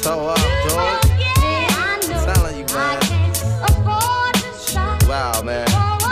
toe up, dog. I'm telling you, man. Wow, man.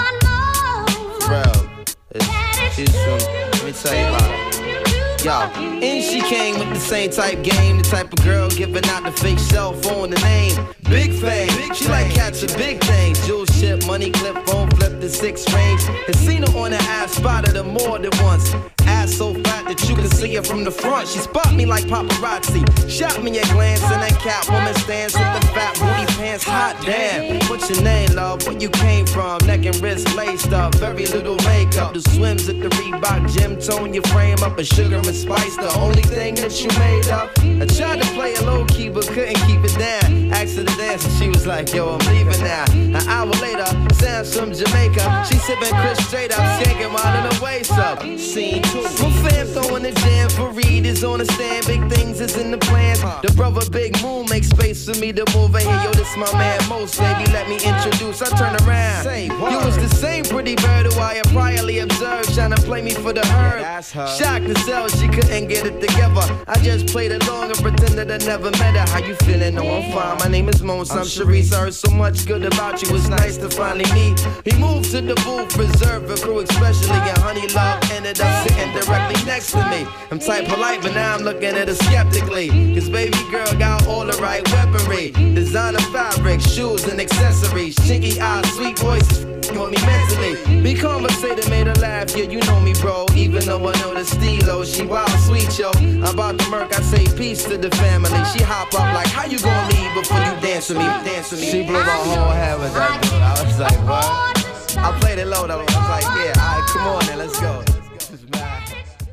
Bro, she's from, let me tell you about it. Yo, and she came with the same type game, the type of girl giving out the fake cell phone, the name Big Fame. She like catching big things, jewel ship, money clip, phone flip, the 6 range. And seen her on the ass, spotted her more than once. Ass so fat that you can see her from the front. She spot me like paparazzi, shot me a glance, and that Catwoman stands with the fat booty pants. Hot damn, what's your name, love? Where you came from? Neck and wrist laced up, very little makeup. The swims at the Reebok gym, tone your frame up, a sugar and spice, the only thing that you made up. I tried to play it low key, but couldn't keep it down. Asked her to dance, and she was like, yo, I'm leaving now. An hour later, Sam's from Jamaica. She sipping Chris straight up, skanking while in her waist up. Scene 2. My fam throwing the jam for Reed is on the stand. Big things is in the plans. The brother Big Moon makes space for me to move in here. Yo, this my man Most, baby, let me introduce. I turn around. You was the same pretty bird who I had priorly observed, trying to play me for the herd. Shocked to sell, she couldn't get it together. I just played along and pretended I never met her. How you feeling? No, I'm fine. My name is Mons. I'm Sharice. I heard so much good about you. It's nice to finally meet. He moved to the booth, reserved for crew, especially and Honey Love ended up sitting directly next to me. I'm type polite, but now I'm looking at her skeptically. Cause baby girl got all the right weaponry. Designer fabric, shoes and accessories. Chinky eyes, sweet voices on me mentally. Be conversated, made her laugh. Yeah, you know me, bro. Even though I know the stilo, she wild sweet, yo. I'm about to murk, I say peace to the family. She hop up like, how you gonna leave before you dance with me? Dance with me. She blew my whole head with that dude. I was like, what? I played it low though. I was like, yeah, alright, come on then, let's go. This is mad.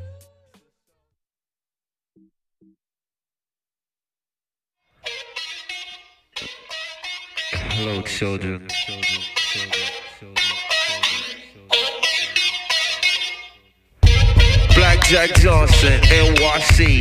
Hello, children. Black Jack Johnson, NYC,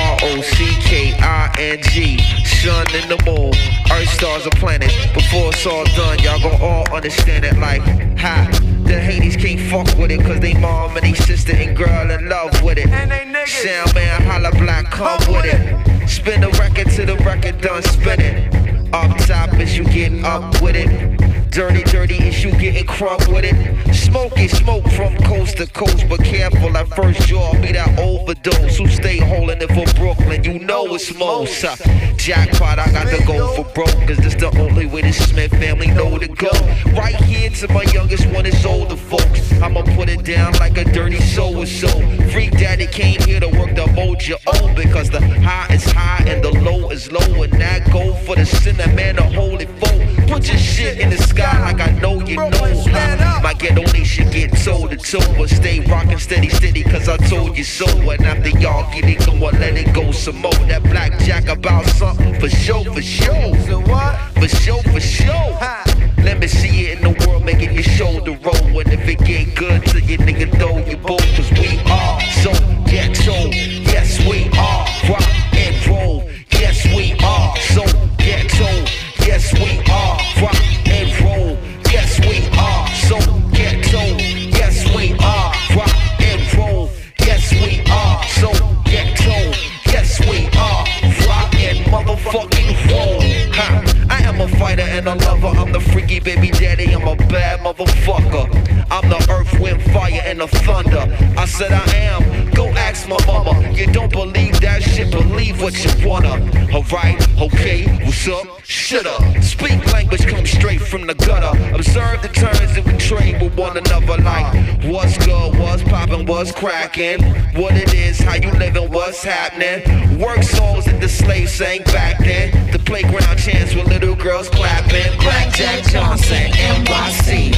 ROCKING, sun in the moon, earth, stars, and planets. Before it's all done, y'all gon' all understand it like, ha. The Hades can't fuck with it, cause they mom and they sister and girl in love with it. Sound man, holla black, come with it. Spin the record till the record done spinning. Up top is you getting up with it. Dirty, dirty is you getting crunk with it. Smoke is smoke from coast to coast, but careful at first y'all be that overdose. Who stay holding it for Brooklyn, you know it's most. Jackpot, I got to go for broke, cause this the only way the Smith family know to go. Right here to my youngest one is older folks. I'ma put it down like a dirty so-and-so. Freak daddy came here to work the mojo on, because the high is high and the low is low. And that go for the sinner man, the holy foe. Put your shit in the sky like I know you know. My ghetto nation get toe to toe, but stay rockin' steady, steady, cause I told you so. And after y'all get it going, let it go some more. That black jack about something for show, for show. For show, for show. Let me see it in the world, making your shoulder roll. And if it get good to you, nigga, throw your bowl. Cause we are so ghetto. Yes, we are. Rock and roll. Yes, we are so ghetto. Yes, we are. Rock and roll. Yes, we are so ghetto. Yes, we are. Rock and roll. Yes, we are so ghetto. Yes, we are. Rock and motherfucking roll. Ha. I am a fighter and a lover. I'm the freaky baby daddy. I'm a bad motherfucker. I'm the earth, wind, fire, and the thunder. I said I am. Go ask my mama. You don't believe that shit, believe what you wanna. Alright, okay, what's up? Shut up. Speak language, come straight from the gutter. Observe the turns that we trade with one another. Like, what's good, what's poppin', what's crackin', what it is, how you living, what's happening. Work songs that the slaves sang back then. The playground chants with little girls clapping. Black Jack Johnson, NYC,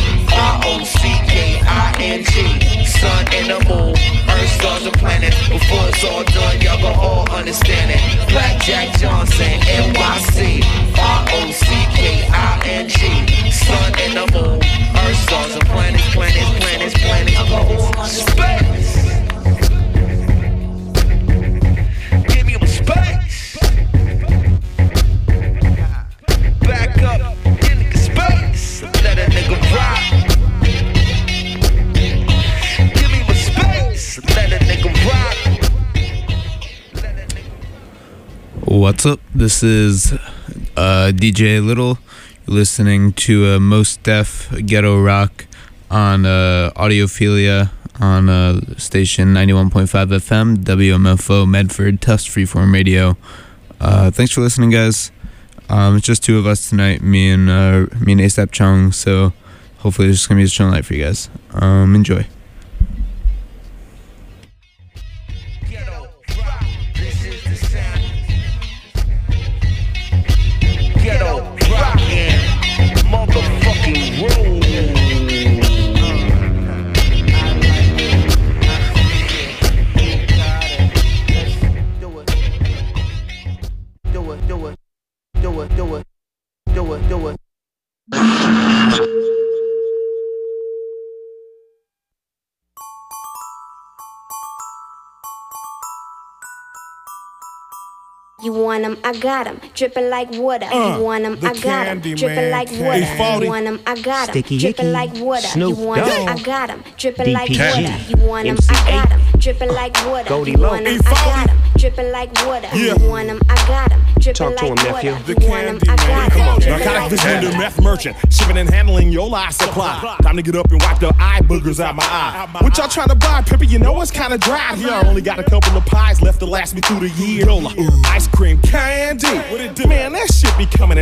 ROCKING, sun and the moon, earth, stars, and planets. Before it's all done, y'all gon' all understand it. Black Jack Johnson, NYC, ROCKING, sun and the moon, earth, stars, and planets, planets, planets, planets, space. Give me some space. Back up, get nigga space. Let a nigga rock. Give me my space. Let a nigga rock. What What's up? This is DJ Little. You're listening to Most Def Ghetto Rock on Audiophilia on station 91.5 FM, WMFO Medford, Tufts Freeform Radio. Thanks for listening, guys. It's just two of us tonight, me and ASAP Chung, so hopefully it's just going to be a chill night for you guys. Enjoy. Ghetto rockin', motherfucking room. Do it. You want 'em, I got 'em, drippin' like water. You want 'em, I got 'em, drippin' like water. You want 'em, I got 'em, drippin' like water. You want 'em, I got 'em, drippin' like water. You want 'em, I got 'em, drippin' like water. You want 'em, I got 'em, drippin' like water. You want 'em, I got 'em, drippin' like water. You want 'em, I got 'em, drippin' like water. Meth merchant, shipping and handling your life supply. Time to get up and wipe the eye boogers out my eye. What y'all trying to buy, Pippa? You know it's kind of dry here. I only got a couple of pies left to last me through the year. Ice cream candy, man, that shit be coming in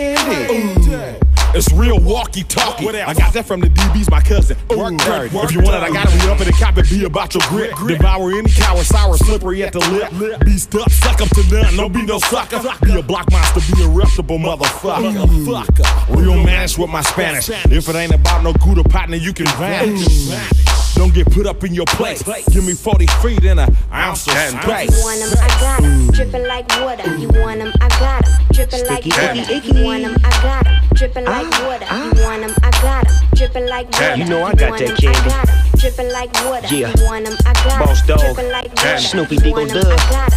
handy. It's real walkie-talkie. I got that from the DB's, my cousin. Work dirty. If you want it, I got it. We up in the cop and be about your grit. Devour any cow and sour, slippery at the lip. Be stuck, suck up to none. Don't be no sucker. Be a block monster, be a reputable motherfucker. Real managed with my Spanish. If it ain't about no good partner, you can vanish. Don't get put up in your place. Give me 40 feet and an ounce of space. You want 'em, I got 'em, drippin' like water. You want 'em, I got 'em, drippin' like water. You want 'em, I got 'em, drippin' like water. You want 'em, I got 'em, drippin' like water. You know I got that candy. Drippin' like water. Yeah. You want 'em, I got 'em, Boss Dog, drippin' like water. Snoopy Deagle Dub,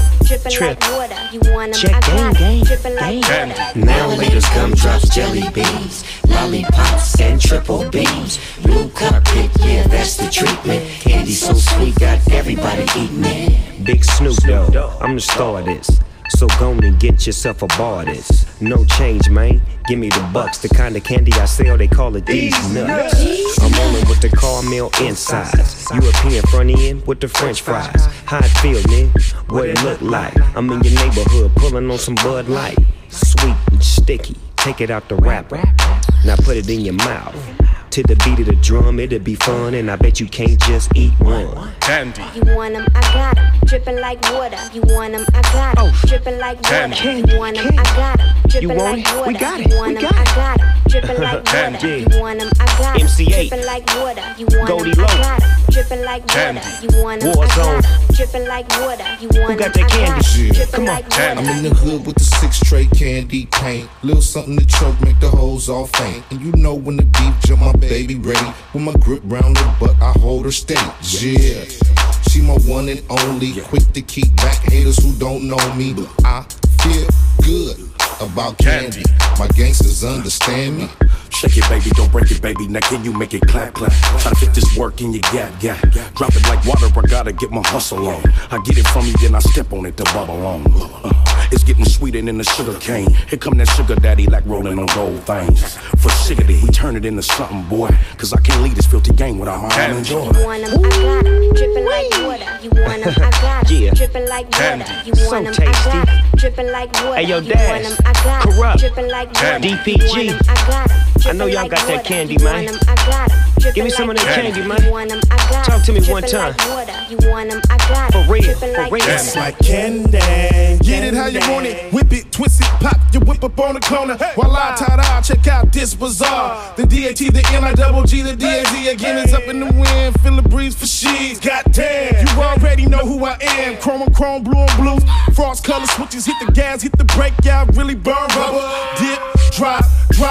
Trip, water. You want 'em, check I got 'em, gang, drippin' like water. Now leaders, gumdrops, jelly beans, lollipops, and triple beans. Blue carpet, yeah, that's the treatment. Candy so sweet, got everybody eating it. Big Snoop Dogg, I'm the star of this. So go and get yourself a bar of this. No change, man. Give me the bucks. The kind of candy I sell, they call it these nuts. I'm rolling with the caramel insides. European front end with the French fries. How it feel, man? What it look like? I'm in your neighborhood pulling on some Bud Light. Sweet and sticky. Take it out the wrapper. Now put it in your mouth. To the beat of the drum, it'll be fun, and I bet you can't just eat one. Candy. You want 'em, I got 'em, drippin' like water. You want 'em, I got 'em, drippin' like water. You want 'em, I got 'em, drippin' like water. We got it. You want 'em, I got 'em, drippin' like water. You want 'em, I got 'em, MC8, drippin' like water. You want 'em, Goldie I Low, got 'em, drippin' like water. You want 'em, I got 'em, drippin' like water. You want 'em, got that I got 'em, candy? drippin' like water. I'm in the hood with the 6 tray candy paint. Little something to choke, make the hoes all faint. And you know when the beef jump, my baby ready. With my grip round her butt, I hold her steady. Yeah, she my one and only. Quick to keep back haters who don't know me. I feel good about candy. My gangsters understand me. Shake it, baby, don't break it, baby. Now can you make it clap, clap? Try to fit this work in your gap. Drop it like water, I gotta get my hustle on. I get it from you, then I step on it to bubble on. It's getting sweeter than the sugar cane. Here come that sugar daddy like rolling on gold things. For shiggity, we turn it into something, boy. Cause I can't leave this filthy game without my own enjoy. You want 'em, I got 'em, drippin' like water. You want 'em, I got 'em, drippin' like water. You want 'em, I got 'em, drippin' like water. Hey, yo, You want 'em, I got 'em, Corrupt, drippin' like water. DPG. You want 'em, I got 'em, I know y'all drippin' got that like candy, water. man. You want 'em, I got 'em, drippin' Give me some of that like candy, water. man. You want 'em, I got 'em, Talk to me one drippin' time. like water. You want 'em, I got 'em, For real, drippin' for like real. water. It's like candy. Get it how you want it. Whip it, twist it, pop your whip up on the corner. While I ta-da, check out this bazaar. The DAT, the N-I-double-G, the D-A-Z again is up in the wind. Feel the breeze for she's. Goddamn, you already know who I am. Chrome on chrome, blue on blue. Frost color switches, hit the gas, hit the brake, y'all really burn rubber. Dip, drop,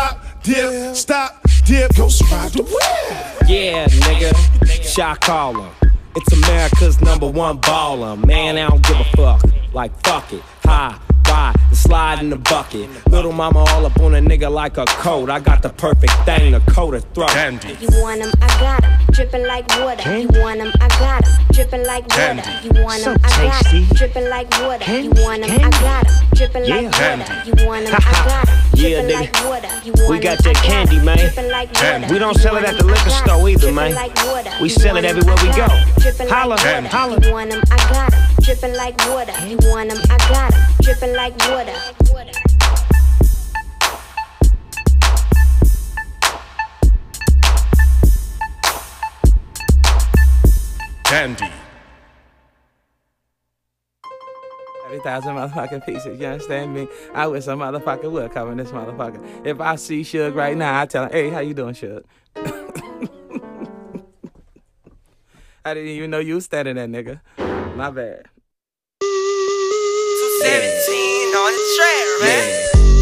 dip, stop, dip. Ghost ride the wheel. Yeah, nigga, shot caller. It's America's #1 baller. Man, I don't give a fuck. Like, fuck it. High, Ride and slide in the bucket. Little mama all up on a nigga like a coat. I got the perfect thing to coat a throat. Candy. You want them, I got them. Dripping like water. You want them, I got them. Dripping like water. You want them, I got them. Dripping like water. You want them, I got them. Dripping like water. You want them, I got them. Yeah, nigga. We got that candy, man. We don't sell it at the liquor store either, man. We sell it everywhere we go. Holla, holla. You want them, I got them. Dripping like water. You want them, I got them. Dripping like water. Candy. 30,000 motherfucking pieces, you understand me? I wish some motherfucker would come in this motherfucker. If I see Suge right now, I tell him, hey, how you doing, Suge? I didn't even know you was standing there, nigga. My bad. 217 on the track, man.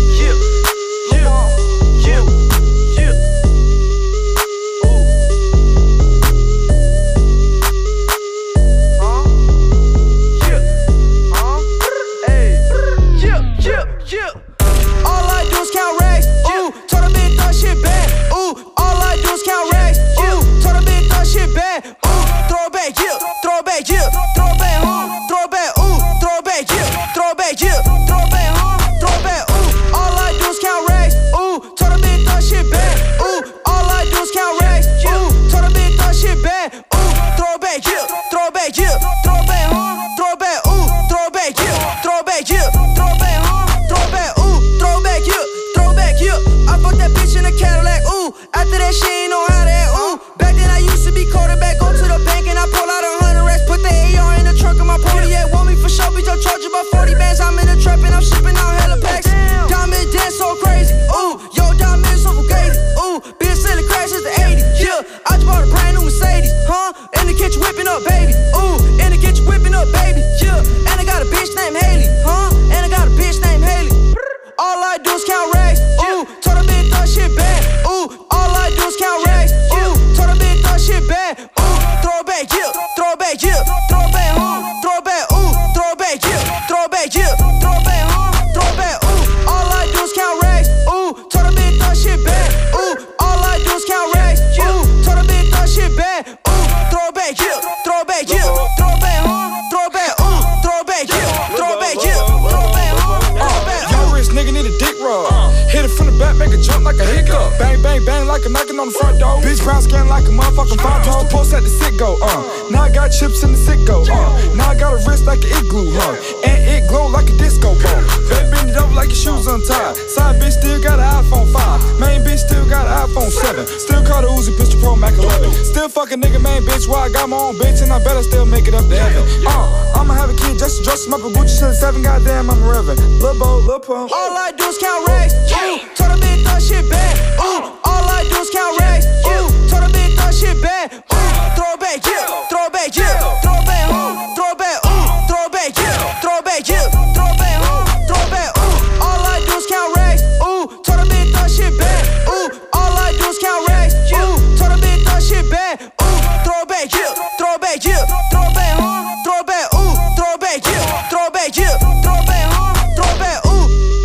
All I do is count racks. Ooh, told a bitch throw shit back. Ooh, all I do is count racks. Ooh, told a bitch throw shit back. Ooh, throw it back, yeah, throw it back, yeah, throw it back, throw it back, ooh, throw it back, yeah, throw it back, yeah, throw it back, throw it back, ooh. All I do is count racks. Ooh, told a bitch throw shit back. Ooh, all I do is count racks. Ooh, told a bitch throw shit back. Ooh, throw it back, yeah, throw it back, yeah, throw it back, throw it back, ooh, throw it back, yeah, throw it back, yeah, throw it back, throw it back, ooh, throw it back, yeah, throw it back, yeah. I fucked that bitch in a Cadillac, ooh. After that, she ain't know how to act, ooh. Back then, I used to be quarterback. Go to the bank and I pull out 100 racks. Put the AR in the trunk of my Pontiac. Want me for sure, bitch, I'm charging about 40 bands. I'm in the trap and I'm shipping out hella packs. Diamond dance so crazy, ooh. Yo, diamond so fugazi, ooh. Been selling crash since the 80s, yeah. I just bought a brand new Mercedes, huh? In the kitchen whipping up, baby, ooh. In the kitchen whipping up, baby, yeah. And I got a bitch named Haley, huh? And I got a bitch named Haley. All I do is count racks, ooh. Told a bitch throw shit back, ooh. All I do is count racks, ooh. Told a bitch throw shit back, ooh. Throw it back, yeah. Throw it back, yeah. Throw it back, throw it back, ooh. Throw it back, yeah. Throw it back, yeah. Throw it back, throw it back, ooh. All I do is count racks, ooh. Told a bitch throw shit back, ooh. All I do is count racks, ooh. Told a bitch throw shit back, ooh. Throw it back, yeah. Throw it back, yeah. Throw it back, throw it back, ooh. Throw it back, yeah. Throw it back, yeah. Throw it back, Young rich nigga need a dick rub. Hit it from the back, make it jump like a hiccup. Bang, bang, bang like a knocking on the front door. Bitch brown skin like a motherfucking photo. Post at the sit go, Now I got chips in the sit go, Now I got a wrist like an igloo, And it glow like a disco ball. Back bend it over like your shoes untied. Side bitch still got an iPhone 5. Main bitch still got an iPhone 7. Still call the Uzi pistol Pro Mac 11. Still fucking nigga main bitch while I got my own bitch. And I better still make it up to heaven. I'ma have a kid just to dress him up with Gucci till 7. Goddamn, I'm a reverend. Lil' Bo, Lil' Pump. all I do is count racks, ooh. Told a bitch throw shit back, ooh. All I do is count racks, ooh. Told a bitch throw shit back, ooh. Throw it back, yeah. Throw it back, yeah. Throw it back, throw it back, ooh. Throw it back, yeah. Throw it back, yeah. Throw it back, throw it back, ooh. All I do is count racks, ooh. Told a bitch throw shit back, ooh. All I do is count racks, ooh. Told a bitch throw shit back, ooh. Throw it back, yeah. Throw it back, yeah. Throw it back, throw it back, ooh. Throw it back, yeah. Throw it back, yeah. Throw it back, throw it back, ooh.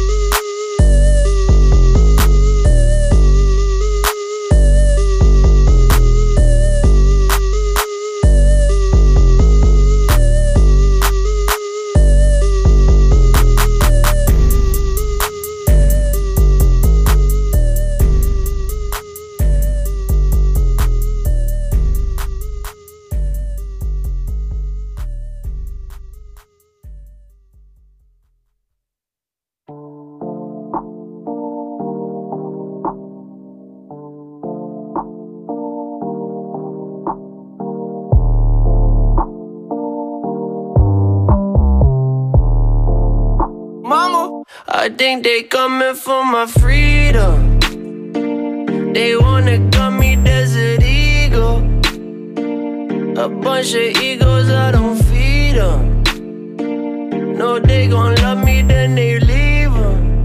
I think they coming for my freedom. They wanna cut me Desert Eagle. A bunch of egos, I don't feed them. No, they gon' love me, then they leave them.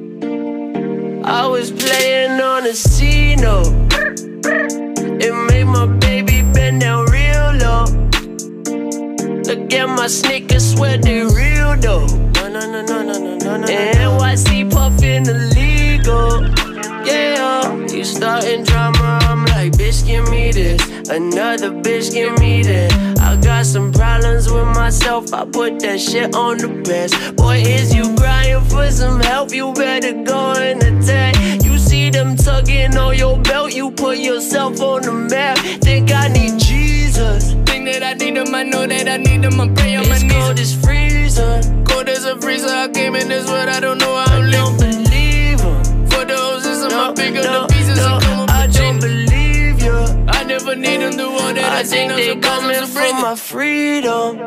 I was playing on a C-note. It made my baby bend down real low. Look at my sneakers, sweat they real though. NYC puffin' illegal. Yeah, you starting drama, I'm like, bitch, give me this. Another bitch, give me that. I got some problems with myself, I put that shit on the best. Boy, is you crying for some help, you better go and attack. You see them tugging on your belt, you put yourself on the map. Think I need Jesus. Think that I need him, I know that I need him, I pray on my knees. It's cold as freezer. Cold as a freezer, I came in this world, I don't know how I'm living. Don't believe him. For the hoses, I'ma pick up the pieces and come up. I don't believe you. I never need them to want that. I think they coming for my freedom.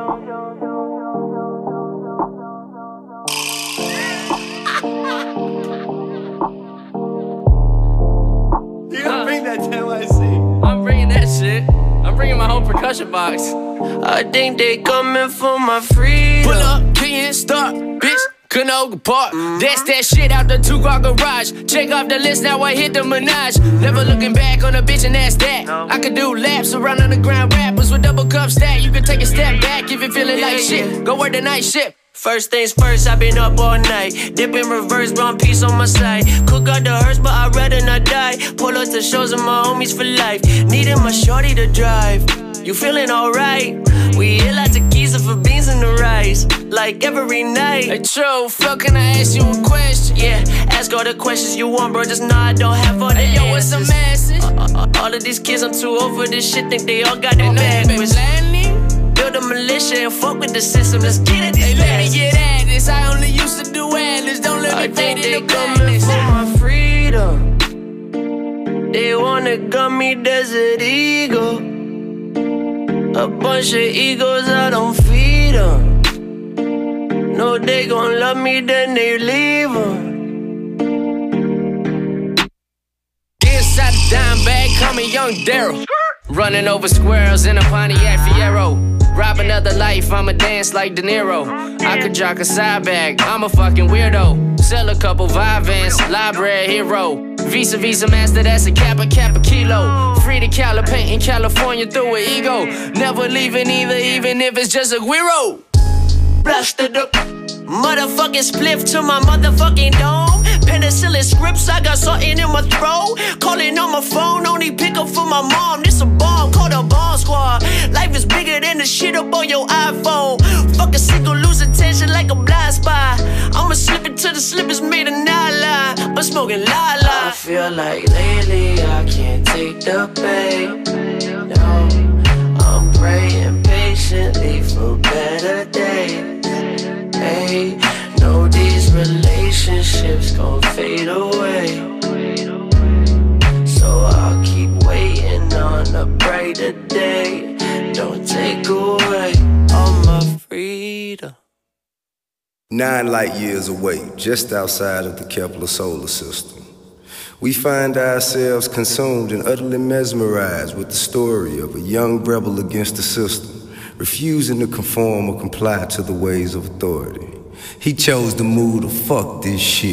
You gonna bring that to NYC? I'm bringing that shit. I'm bringing my whole percussion box. I think they coming for my freedom. Pull up, can't start, bitch. Canoga Park, that's that shit out the 2-car garage. Check off the list, now I hit the Minaj. Never looking back on a bitch and that's that. I could do laps around underground rappers with double cup stack. You can take a step back if you're feeling like shit. Go work the night shift. First things first, I've been up all night. Dip in reverse, wrong piece on my side. Cook out the hearse, but I'd rather not die. Pull up to shows of my homies for life. Needing my shorty to drive. You feeling alright? We hit lots of keys for beans and the rice. Like every night. Hey, true, fuck, can I ask you a question? Yeah, ask all the questions you want, bro. Just know I don't have all the answers. Yo, what's the message? All of these kids, I'm too over this shit. Think they all got it backwards. Build a militia and fuck with the system. Let's get it. Hey, let me get at this. I only used to do atlas. Don't let me fade in the coming for my freedom. They wanna gun me Desert Eagle. A bunch of egos, I don't feed them. No, they gon' love me, then they leave them. Inside the dime bag, call me Young Daryl. Running over squirrels in a Pontiac Fiero. Rob another life, I'ma dance like De Niro. I could jock a side bag, I'm a fucking weirdo. Sell a couple Vivans, library hero. Visa master, that's a kappa kilo. Free to Cali, painting California through an ego. Never leaving either, even if it's just a guiro. Blasted up, motherfucking spliff to my motherfucking dome. Penicillin scripts, I got something in my throat. Calling on my phone, only pick up for my mom. This a bomb, called a bomb squad. Life is bigger than the shit up on your iPhone. Fuck a single, lose attention like a blind spot. I'ma slip into the slippers made of nylon. I'm smoking la-la. I feel like lately I can't take the pain. No, I'm praying patiently for better days. Hey, know these relationships gon' fade away. So I'll keep waiting on a brighter day. Don't take away all my freedom. 9 light years away, just outside of the Kepler solar system, we find ourselves consumed and utterly mesmerized with the story of a young rebel against the system, refusing to conform or comply to the ways of authority. He chose to move to fuck this shit.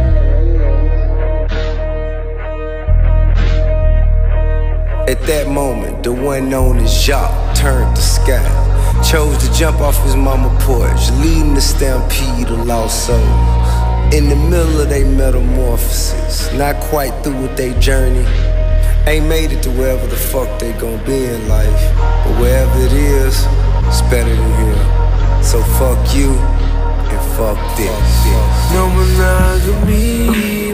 At that moment, the one known as Jacques turned the sky, chose to jump off his mama porch, leading the stampede of lost souls. In the middle of their metamorphosis, not quite through with their journey, ain't made it to wherever the fuck they gon' be in life. But wherever it is, it's better than here. So fuck you and fuck this. No monogamy,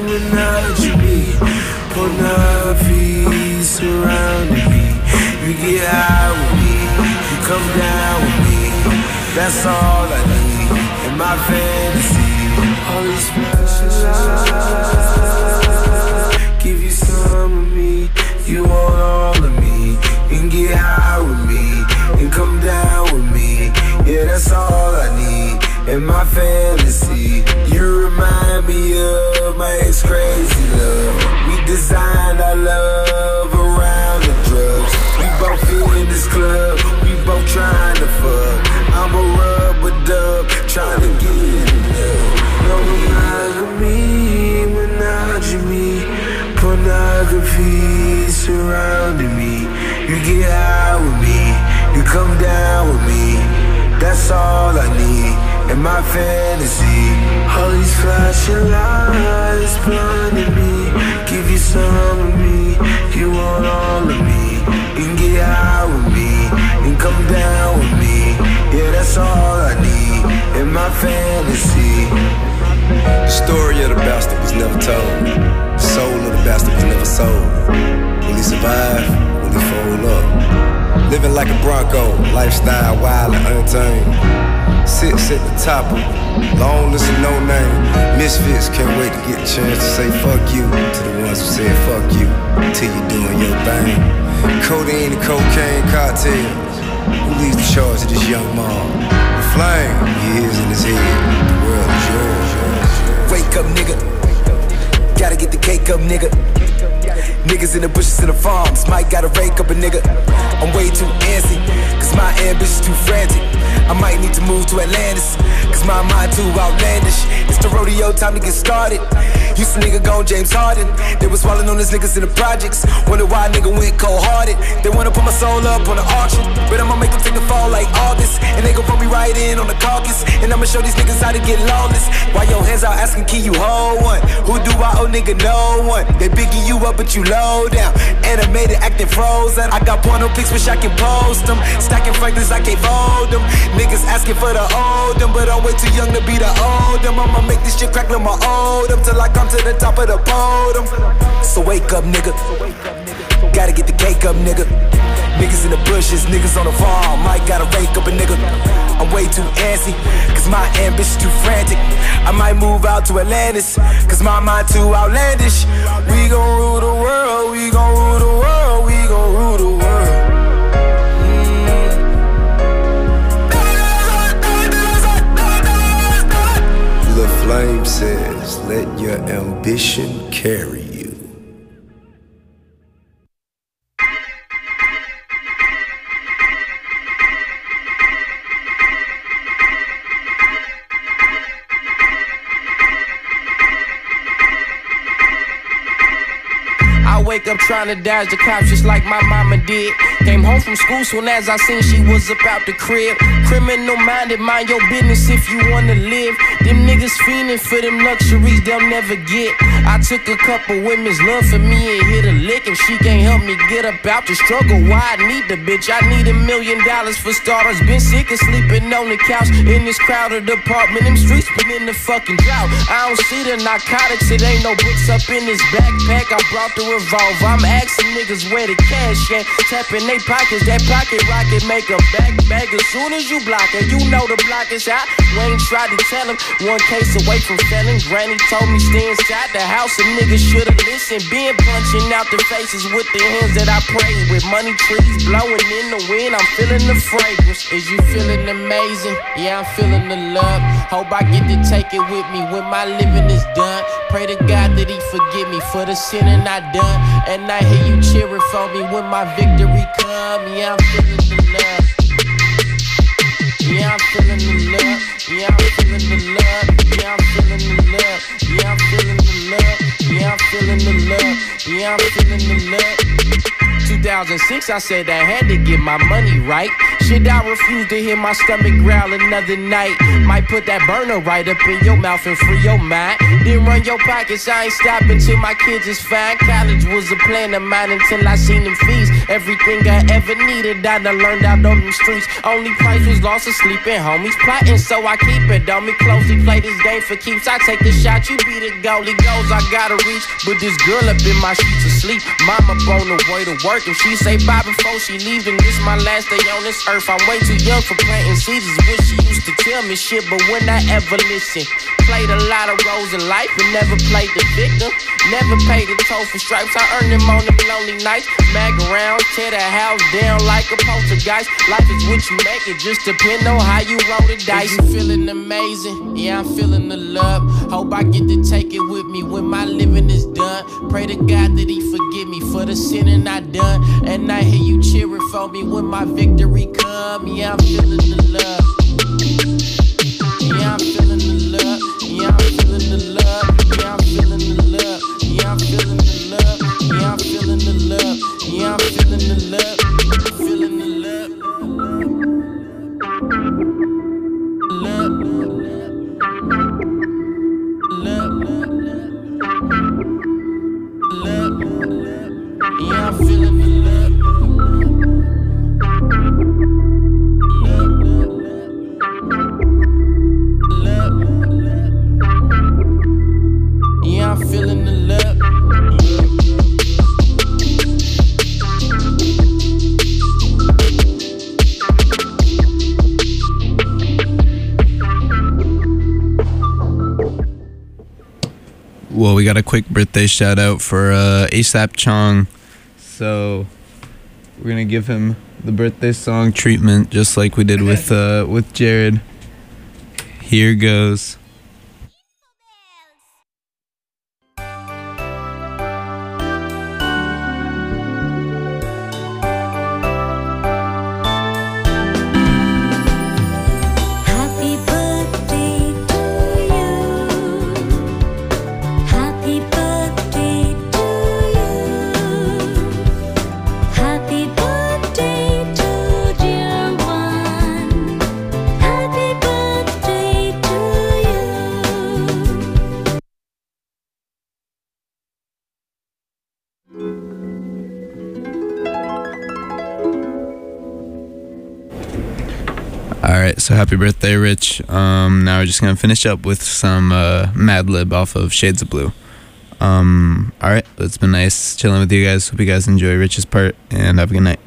pornography surrounding me. You get high with me, you come down with me. That's all I need in my fantasy. All these passions, give you some of me. You want all of me. You can get high with me and come down with me. Yeah, that's all I need in my fantasy. You remind me of my ex-crazy love. We designed our love around the drugs. We both in this club, we both trying to fuck. I'm a rubber dub, trying to get enough. No monogamy, pornography surrounding me. You get high with me, you come down with me. That's all I need in my fantasy. your lies blinding me. Give you some of me, you want all of me. You can get high with me, and come down with me. Yeah, that's all I need in my fantasy. The story of the bastard was never told. The soul of the bastard was never sold. Will he survive? Will he fold up? Living like a Bronco, lifestyle wild and untamed. Sits at the top of long list of no name. Misfits can't wait to get a chance to say fuck you to the ones who said fuck you till you doing your thing. Codeine and cocaine cocktails. Who leads the charge of this young mom? The flame he is in his head. The world is yours. Wake up, nigga. Gotta get the cake up, nigga. Niggas in the bushes in the farms, might gotta rake up a nigga. I'm way too antsy, cause my ambition's too frantic. I might need to move to Atlantis, cause my mind too outlandish. It's the rodeo, time to get started. Houston nigga gone James Harden. They was swallowing on these niggas in the projects. Wonder why a nigga went cold-hearted. They wanna put my soul up on the auction, but I'ma make them take the fall like August. And they gon' put me right in on the caucus, and I'ma show these niggas how to get lawless. Why your hands out asking, can you hold one? Who do I owe, nigga? No one. They bigging you up, but you low down. Animated, acting frozen. I got porno pics, wish I can post them. Stacking Franklins, I can't fold them. Niggas asking for the old them, but I'm way too young to be the old them. I'ma make this shit crack like my old them till I come to the top of the podium. So wake up, nigga. Gotta get the cake up, nigga. Niggas in the bushes, niggas on the farm, might gotta rake up a nigga. I'm way too antsy, cause my ambition's too frantic. I might move out to Atlantis, cause my mind too outlandish. We gon' rule the world, we gon' rule the world, we gon' rule the world. The flame says, let your ambition carry you. Wake up trying to dodge the cops just like my mama did. Came home from school soon as I seen she was about the crib. Criminal minded, mind your business if you wanna live. Them niggas fiending for them luxuries they'll never get. I took a couple women's love for me and hit a lick. If she can't help me get up out the struggle, why I need the bitch? I need $1 million for starters. Been sick of sleeping on the couch in this crowded apartment. Them streets been in the fucking drought. I don't see the narcotics, it ain't no books up in this backpack. I brought the revolver. I'm asking niggas where the cash at. Tapping they pockets, that pocket rocket make a bag. As soon as you block it, you know the block is hot. Wayne tried to tell him, one case away from felon. Granny told me stay inside the house, a nigga should've listened. Been punching out the faces with the hands that I pray with. Money trees blowing in the wind, I'm feeling the fragrance. Is you feeling amazing? Yeah, I'm feeling the love. Hope I get to take it with me when my living is done. Pray to God that he forgive me for the sinning I done. And I hear you cheering for me when my victory come. Yeah, I'm feeling the love. Yeah, I'm feeling the love. Yeah, I'm feeling the love. Yeah, I'm feeling the love. Yeah, I'm feeling the love. Yeah, I'm feeling the love. Yeah, I'm feeling the love. 2006, I said I had to get my money right. Shit, I refuse to hear my stomach growl another night. Might put that burner right up in your mouth and free your mind. Then run your pockets, I ain't stopping till my kids is fine. College was a plan of mine until I seen them fees. Everything I ever needed, I done learned out on them streets. Only price was lost of sleeping homies plotting, so I keep it on me closely. Play this game for keeps. I take the shot, you be the goalie. Goals I gotta reach, but this girl up in my sheets asleep. Mama on the way to work, and she say bye before she leave. And this my last day on this earth. I'm way too young for planting seeds, is what she used to tell me shit. But when I ever listen, played a lot of roles in life, but never played the victim. Never paid the toll for stripes, I earned them on them lonely nights. Mag around, tear the house down like a poltergeist. Life is what you make it, just depend on how you roll the dice. You feeling amazing? Yeah, I'm feeling the love. Hope I get to take it with me when my living is done. Pray to God that he forgive me for the sinning I done. And I hear you cheering for me when my victory come. Yeah, I'm feeling the love. Yeah, I'm feeling the love. Yeah, I'm feeling the love. Yeah, I'm feeling the love. Yeah, I'm feeling the love. Yeah, I'm feeling the love. Yeah, I'm feeling the love. Feeling the love. Love. Love. Well, we got a quick birthday shout out for ASAP Chong. So we're gonna give him the birthday song treatment, just like we did with Jared. Here goes. Alright, so happy birthday, Rich. Now we're just gonna finish up with some Mad Lib off of Shades of Blue. Alright, it's been nice chilling with you guys. Hope you guys enjoy Rich's part, and have a good night.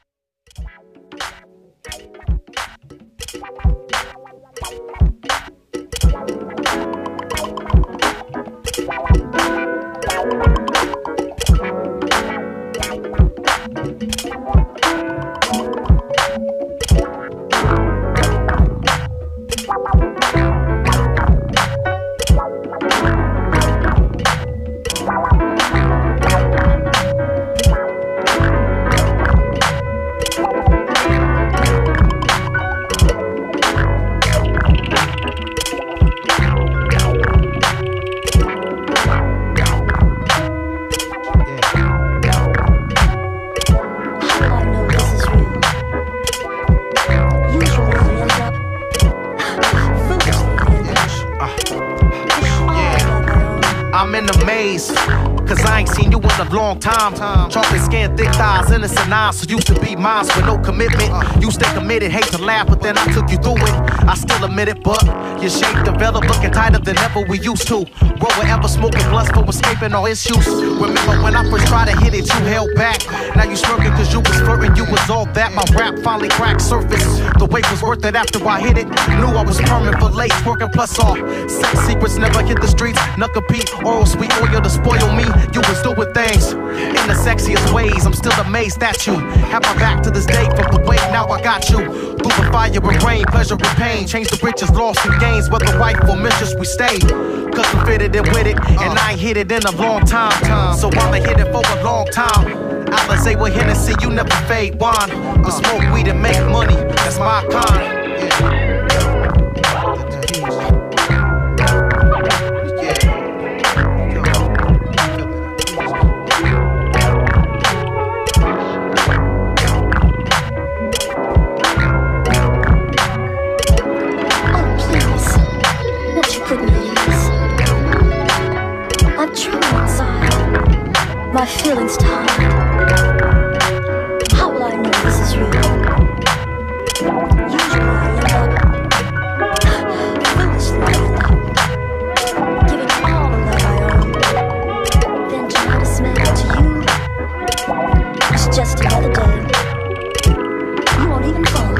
I'm in the maze, cause I ain't seen you in a long time. Chocolate skin, thick thighs, innocent eyes, so used to be mine with no commitment. You stay committed, hate to laugh, but then I took you through it. I still admit it, but your shape developed, looking tighter than ever we used to. Roll wherever, smoking blunts for escaping all issues. Remember when I first tried to hit it, you held back. Now you smirking cause you was flirting, you was all that. My rap finally cracked surface. The weight was worth it after I hit it. Knew I was permanent for late, working plus all. Sex secrets never hit the streets. Knuckle Pete, oral sweet oil to spoil me. You was doing things in the sexiest ways. I'm still amazed at you. Have my back to this day from the way now I got you. Through the fire and rain, pleasure and pain. Change the riches, lost and gains. Whether wife or mistress, we stay. Cause I'm fitted in with it, and I ain't hit it in a long time. So I'ma hit it for a long time. Alizé with Hennessy, you never fade wine. But smoke weed and make money, that's my kind. My feelings tired. How will I know this is real? Usually I end up foolishly giving all the love I own. Then try to smile to you. It's just another day. You won't even phone.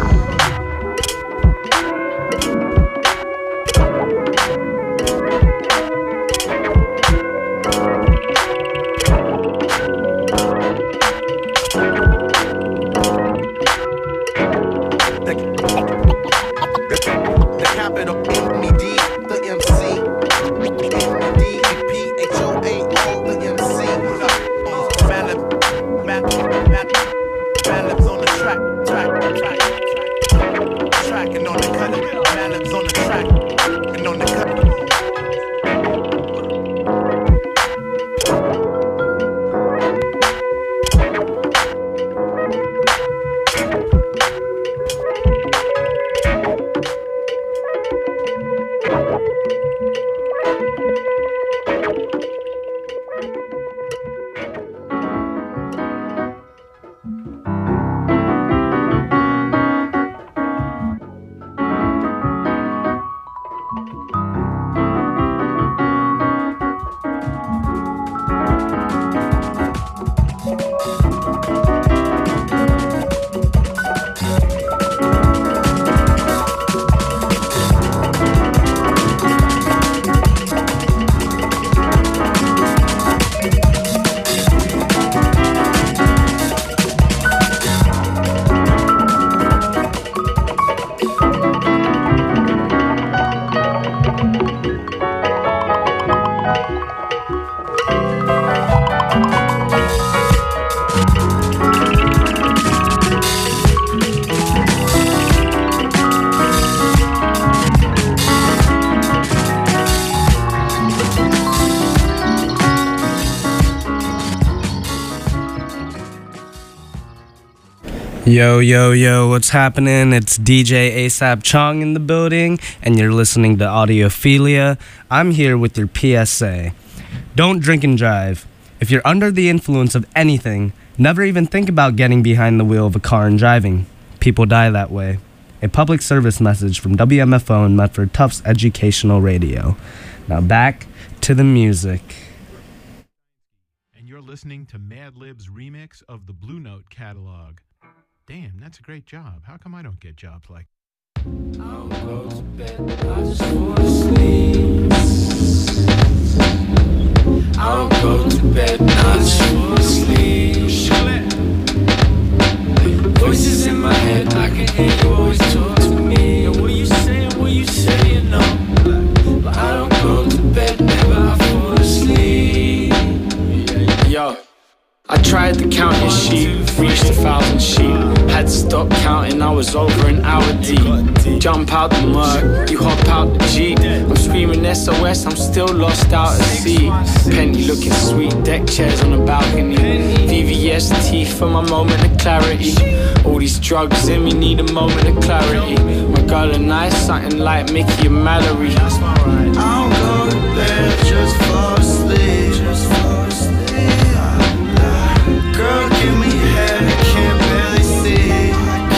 Yo, yo, yo, what's happening? It's DJ ASAP Chong in the building, and you're listening to Audiophilia. I'm here with your PSA. Don't drink and drive. If you're under the influence of anything, never even think about getting behind the wheel of a car and driving. People die that way. A public service message from WMFO and Medford Tufts Educational Radio. Now back to the music. And you're listening to Madlib's remix of the Blue Note catalog. Damn, that's a great job. How come I don't get jobs like I don't go to bed, I just fall asleep. I don't go to bed, I just fall asleep. Voices in my head, I can hear you always talk to me. And what you saying, no. But I don't go to bed, never, I fall asleep. Yo, I tried to count your sheep, reached 1,000 sheep. Had to stop counting, I was over an hour deep. Jump out the mud, you hop out the Jeep. I'm screaming SOS, I'm still lost out at sea. Penny looking sweet, deck chairs on the balcony. VVS teeth for my moment of clarity. All these drugs in me need a moment of clarity. My girl and I, something like Mickey and Mallory. I don't go to bed, just fall asleep. Girl, give me head, I can't barely see.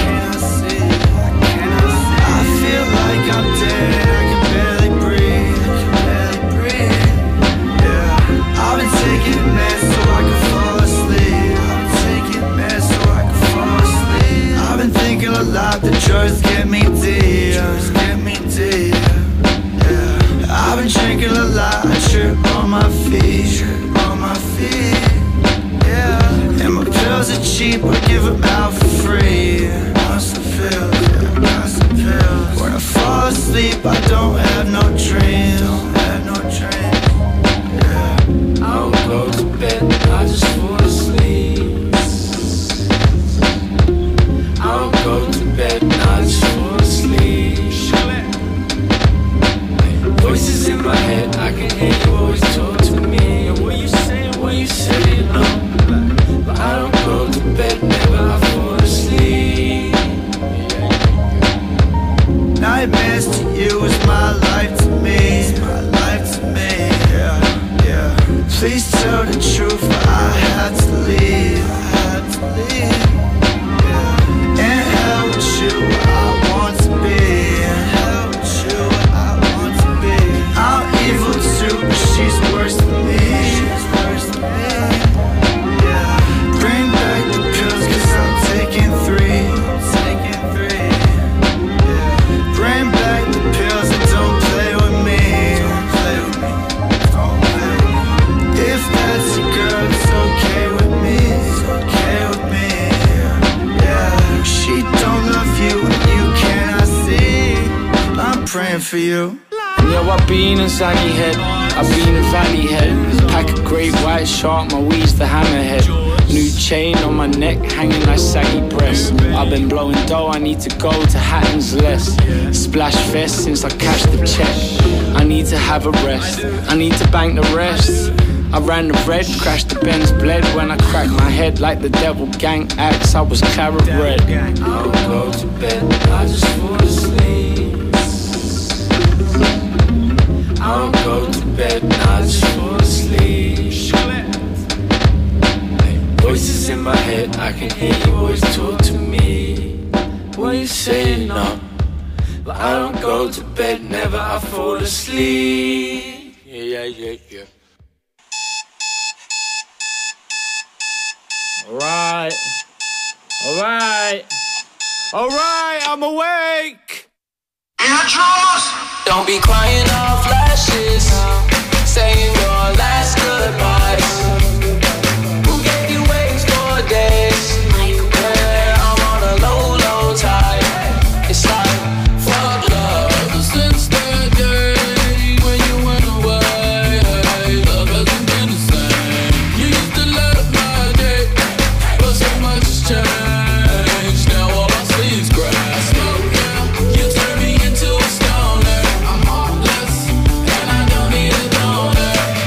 I feel like I'm dead, I can barely breathe. Yeah, I've been taking meds so I can fall asleep. I've been thinking a lot, the drugs get me deep. Yeah, I've been drinking a lot, I trip on my feet. And my pills are cheap, I give them out for free. When I fall asleep, I don't have no dreams. Yeah. I don't go to bed, I just fall asleep. I don't go to bed, I just fall asleep. Voices in my head, I can hear you always talk to me. And what you saying, no. But I don't go to bed, never, I fall asleep. Nightmares to you is my life to me. Yeah. Please tell the truth, I had to leave. Yeah. In hell with you, I want to be. I'm evil too, but she's worse than me. Bring back the pills, cause I'm taking three. Bring back the pills and don't play with me. If that's your girl, it's okay with me. Yeah, she don't love you and you cannot see. I'm praying for you. Yo, I been in Sunny Head, I been in Valley Head. Pack a great white shark, my weed's the hammerhead. New chain on my neck, hanging like saggy breasts. I've been blowing dough, I need to go to Hatton's less. Splash fest since I cashed the check. I need to have a rest, I need to bank the rest. I ran the red, crashed the Benz, bled when I cracked my head like the devil gang acts. I was claret red. I don't go to bed, I just fall asleep. I don't go to bed, I just fall asleep. Voices in my head, I can hear you always talk to me. What you saying, no? But I don't go to bed, never, I fall asleep. Yeah. Alright, I'm awake. Don't be crying off flashes, saying your last goodbyes. Who gave you wings for days? Yeah, I'm on a low tide. It's like, fuck love. Ever since that day when you went away, love hasn't been the same. You used to love my day, but so much has changed. Now all I see is grass. You turn me into a stoner. I'm heartless, and I don't need a donor.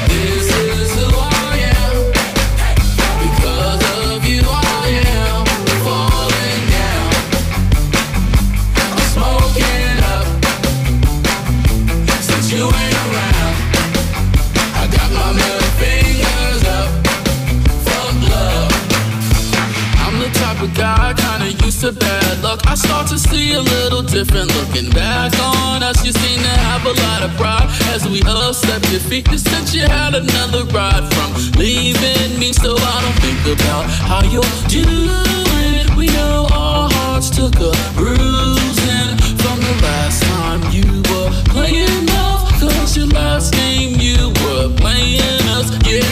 I start to see a little different. Looking back on us, you seem to have a lot of pride. As we all stepped your feet, you said you had another ride from leaving me. So I don't think about how you're doing. We know our hearts took a bruising from the last time you were playing love. Cause your last name you were playing us. Yeah,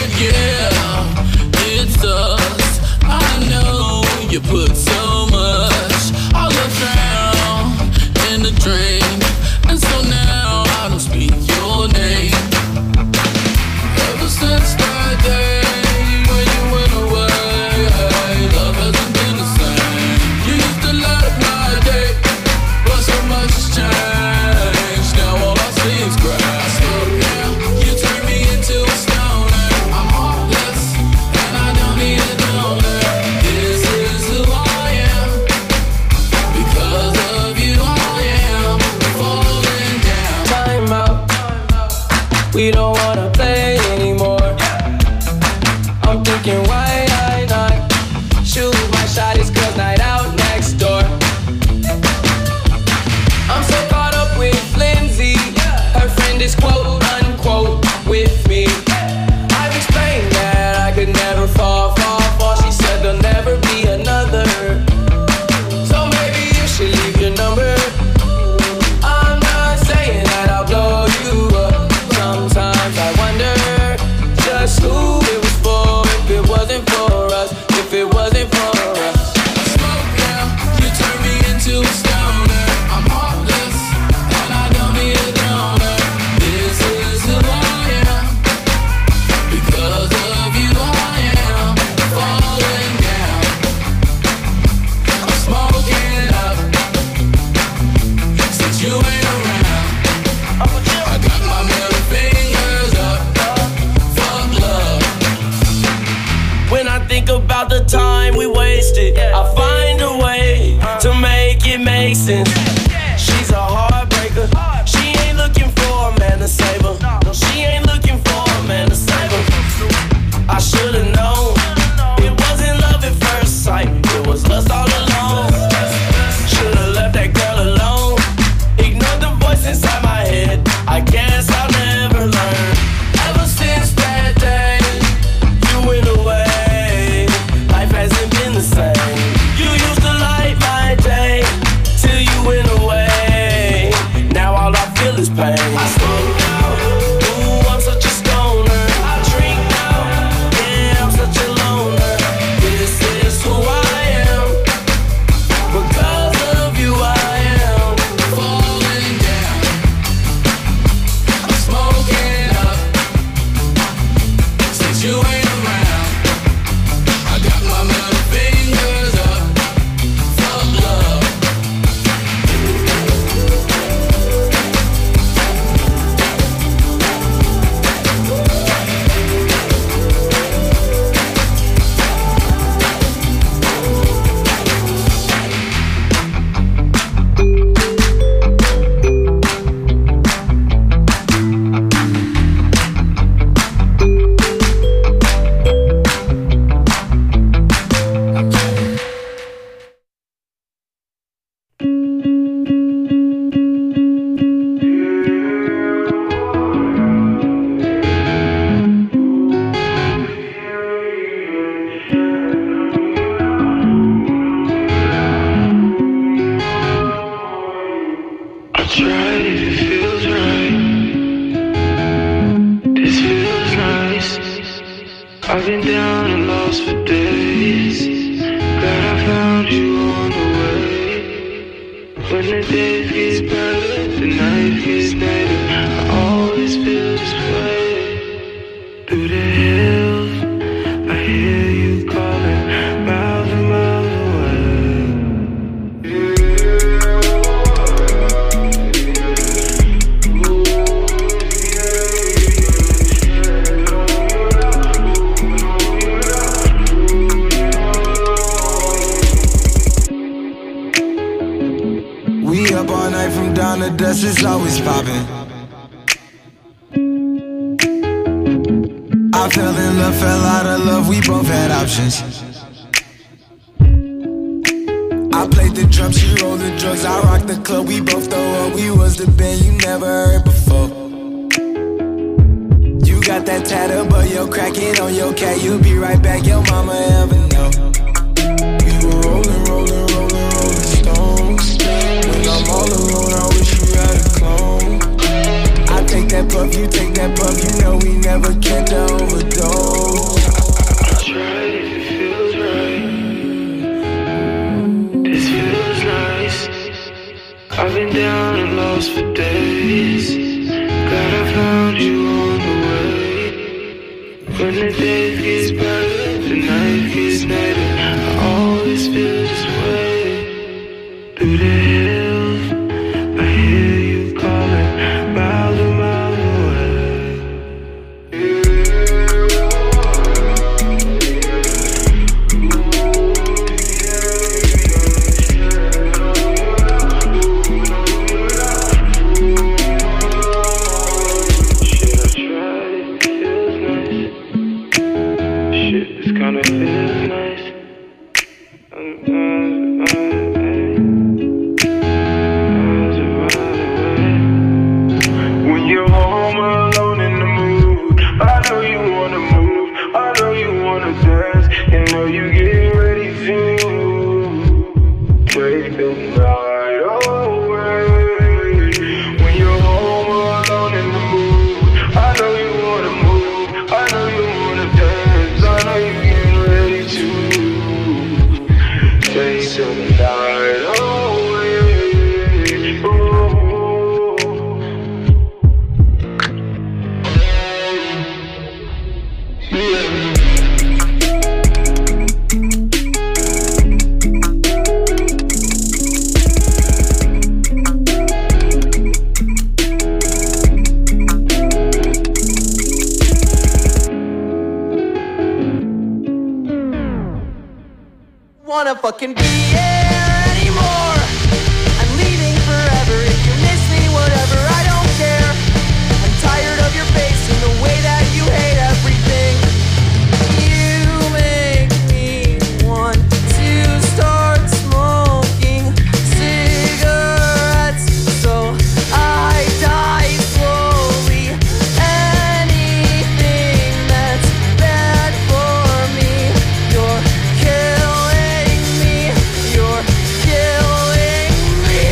it's us. I know you put so much. All love drown in the drain. And so now I don't speak your name. Ever since that day when you went away, love hasn't been the same. You used to light my day, but so much has changed. Now all I see is grass. You turn me into a stoner. I'm heartless and I don't need a donor. This is who I am. Because of you I am falling down. Time out. We don't wanna play anymore. I'm thinking why I not shoot my shot. It's girls' night out next door. I'm so caught up with Lindsay. Her friend is quote unquote with me. I've explained that I could never fall. She said there'll never be another. So maybe you should leave your number. I'm not saying that I'll blow you up. Sometimes I wonder just who it was for. If it wasn't for us, if it wasn't for us. Smoke now, you turn me into a stoner. I'm heartless and I don't need a donor. This is who I am. Because of you I am falling down. I'm smoking up since you ain't around. I got my middle fingers up. Fuck love. When I think about the time we wasted, I find a way to make it make sense. She's a heartbreaker. She ain't looking for a man to save her. No, she ain't looking for a man to save her. I should've known it wasn't love at first sight. It was lust all along. Should've left that girl alone. Ignored the voice inside my head. I guess I'll never learn. Ever since that day you went away, life hasn't been the same. You used to light my day till you went away. Now all I feel is pain. I smoke now. Ooh, I'm such a stoner. I drink now. Yeah, I'm such a loner. This is who I am. Because of you I am falling down. I'm smoking up since you ain't around. I got my middle fingers up. Fuck love. I try if it feels right. This feels nice. I've been down and lost for days. Glad I found you on the way. When the days get better, the nights get later. I always feel this way. Through the hills, I hear you calling, miles and miles away. We up all night from dawn to dusk, it's always popping. I fell in love, fell out of love, we both had options. I I played the drums, she rolled the drugs. I rocked the club, we both throw up. We was the band you never heard before. You got that tatted, but yo, crack it on your cat. You'll be right back, your mama ever know. We were rolling, rolling, rolling, rolling stones. When I'm all alone, I wish you had a clone. I take that puff, you take that puff. You know we never catch a overdose. I tried if it feels right. This feels nice. I've been down and lost for days. Glad I found you on the way. When the days get brighter, the night gets nighter. I always feel this way. Through the hills, I hear you calling, miles and miles away. Wanna fucking be here anymore. I'm leaving forever. If you miss me, whatever, I don't care. I'm tired of your face and the way that you hate everything. You make me want to start smoking cigarettes, so I die slowly. Anything that's bad for me, you're killing me. You're killing me.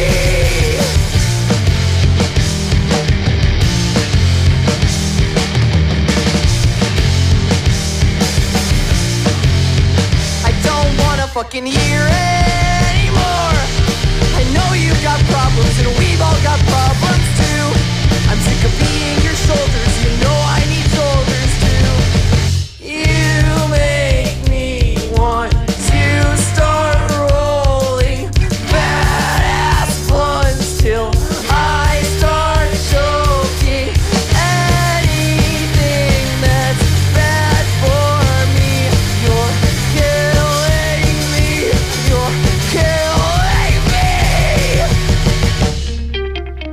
I don't wanna fucking hear anymore. I know you've got problems and we've all got problems too. I'm sick of being your shoulders. You know I need shoulders too. You make me want to start rolling badass blunts till I start choking. Anything that's bad for me, you're killing me. You're killing me.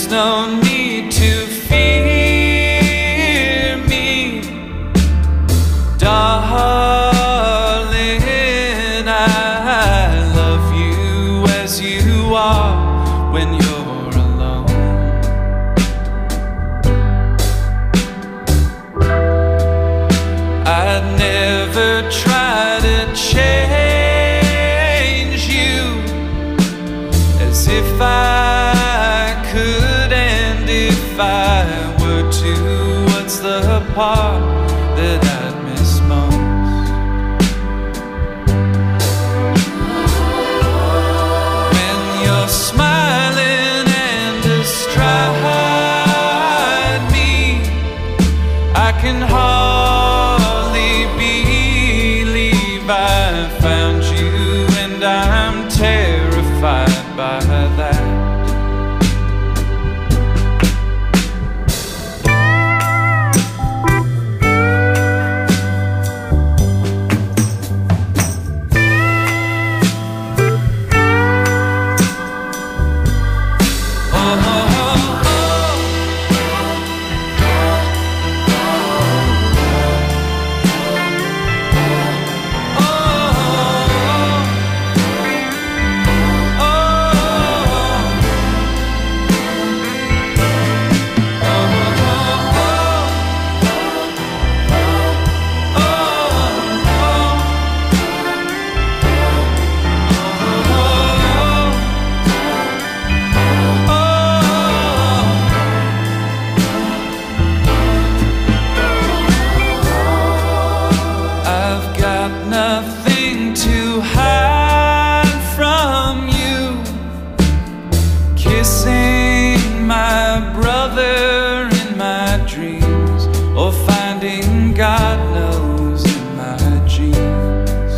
no need to fear me, darling. I love you as you are when you're alone. I'd never try to change you, as if I could, and if I were to, what's the part that I'd miss most? When you're smiling and astride me, I can hardly believe I found you, and I'm terrified by that. Nothing to hide from you, kissing my brother in my dreams, or finding God knows in my jeans.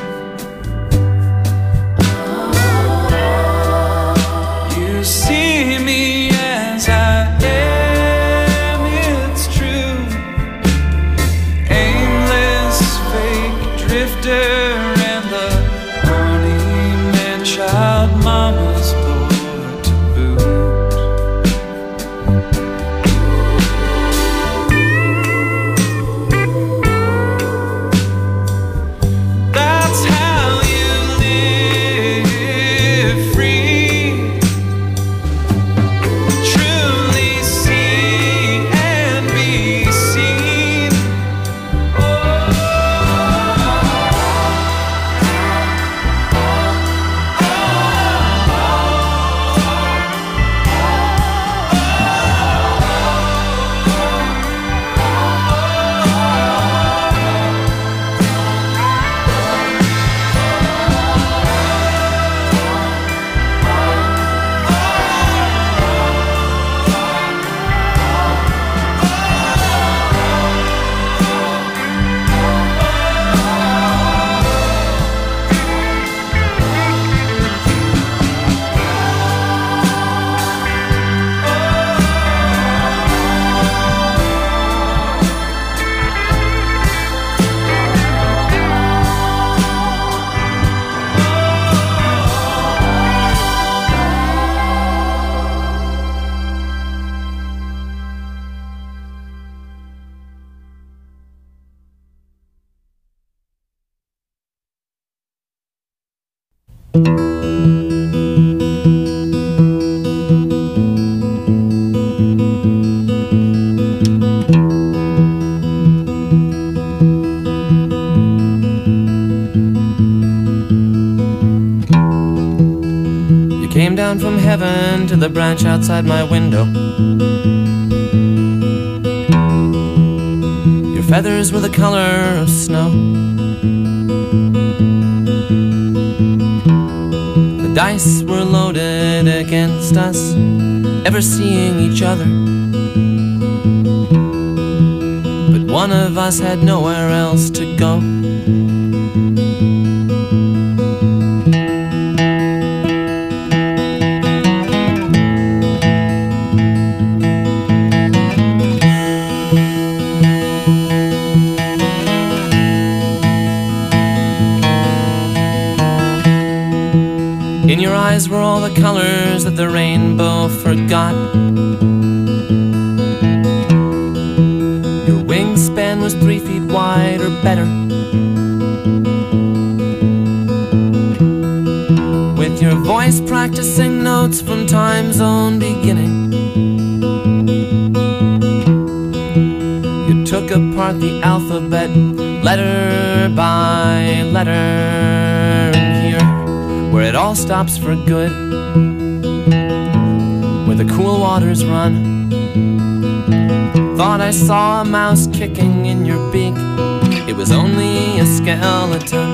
You see me as I am, it's true, aimless, fake drifter, and the horny man-child mama's boy to boot. That's how you live free, truly see and be seen. You came down from heaven to the branch outside my window. Your feathers were the color of snow. The dice were loaded against us ever seeing each other, but one of us had nowhere else to go. In In your eyes were all the colors that the rainbow forgot. Your wingspan was 3 feet wide or better. With your voice practicing notes from time's own beginning. You took apart the alphabet letter by letter. And here, where it all stops for good, where the cool waters run, thought I saw a mouse kicking in your beak. It was only a skeleton.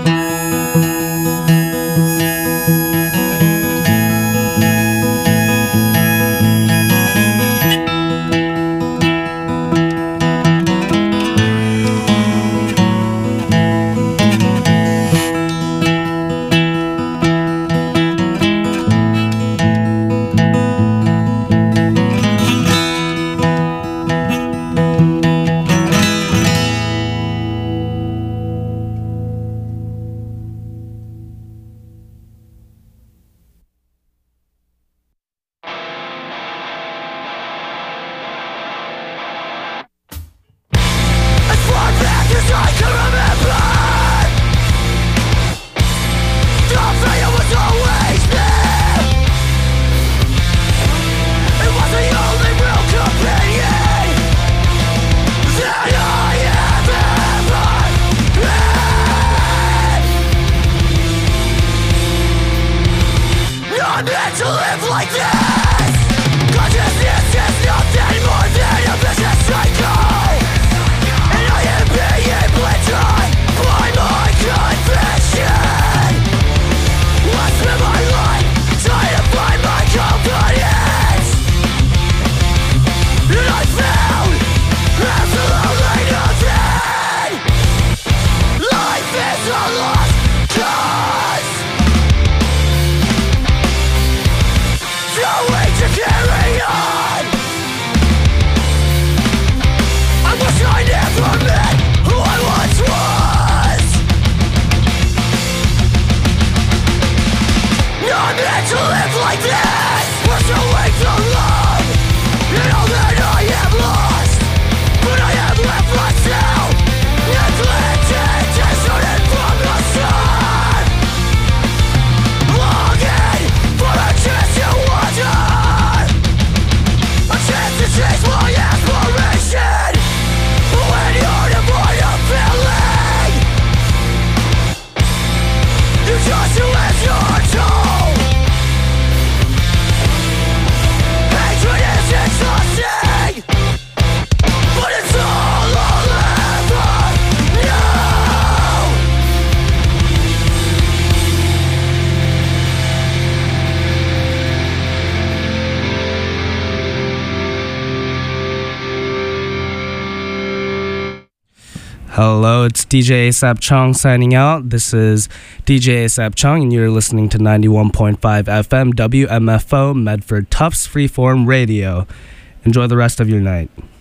Hello, it's DJ ASAP Chong signing out. This is DJ ASAP Chong, and you're listening to 91.5 FM WMFO Medford Tufts Freeform Radio. Enjoy the rest of your night.